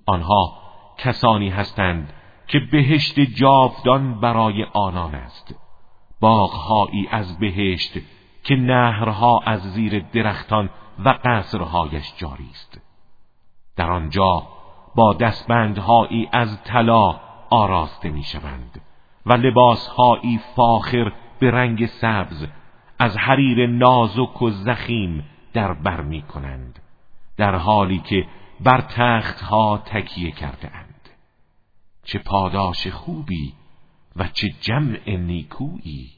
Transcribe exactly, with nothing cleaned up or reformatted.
آنها کسانی هستند که بهشت جاودان برای آنان است، باغهایی از بهشت که نهرها از زیر درختان و قصرهایش جاری است. در آنجا با دستبندهایی از طلا آراسته می‌شوند و لباسهایی فاخر به رنگ سبز از حریر نازک و ضخیم در بر می‌کنند، در حالی که بر تختها تکیه کرده اند. چه پاداش خوبی و چه جمع نیکویی.